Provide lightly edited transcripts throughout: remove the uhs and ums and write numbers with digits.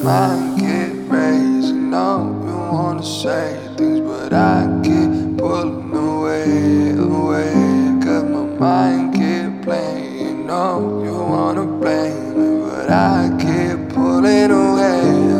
mind get raised. You know you wanna say things, but I keep pulling away. Cause my mind get playing. You know you wanna blame me, but I keep pulling away.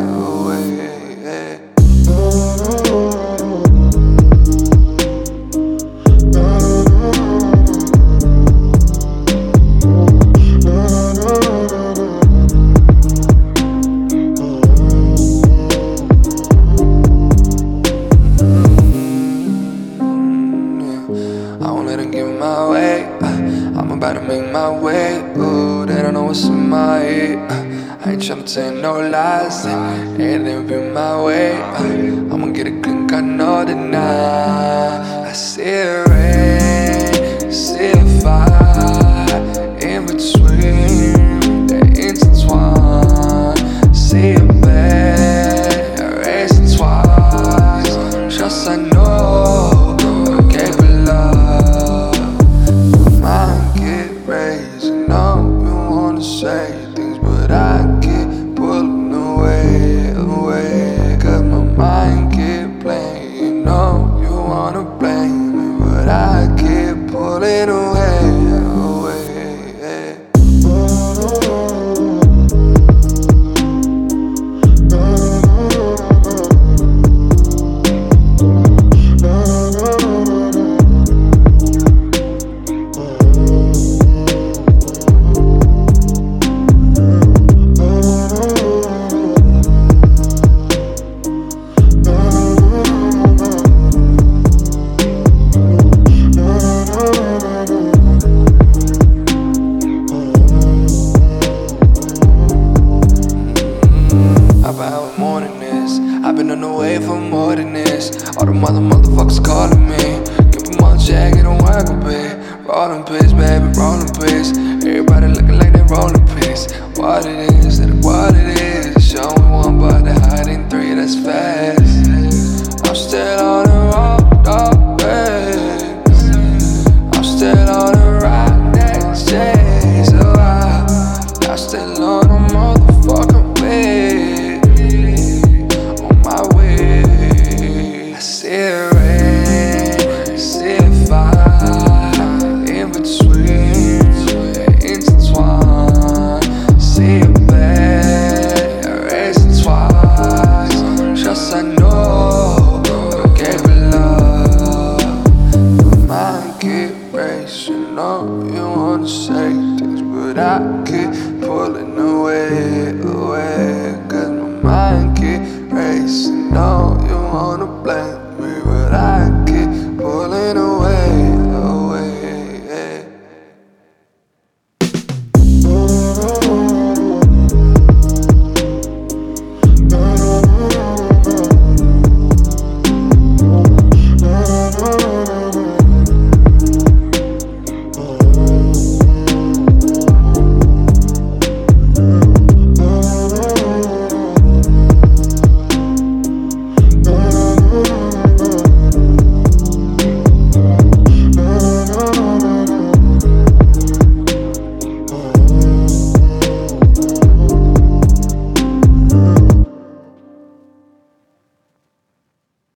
I won't let them get in my way. I'm about to make my way. Ooh, they don't know what's in my head. I ain't tryna tell no lies. Anything be my way. I'ma get it clean, I know that now. I see it rain, see it fire. In between, they intertwine. See it bad, erasing twice. Just I know. Say things, but I keep pulling away. Cause my mind keep playing. You know you wanna blame me, but I keep pulling away. I've been on the way for more than this. All the motherfuckers calling me. Keep them on check, it don't work a bit. Rolling piss, baby, rolling piss. Everybody looking like they rolling piss. What it is, what it is. Showing one, but they're hiding three, that's fast. I'm still on the road, dog, I'm still on the ride, that chase. So I'm still on the mother.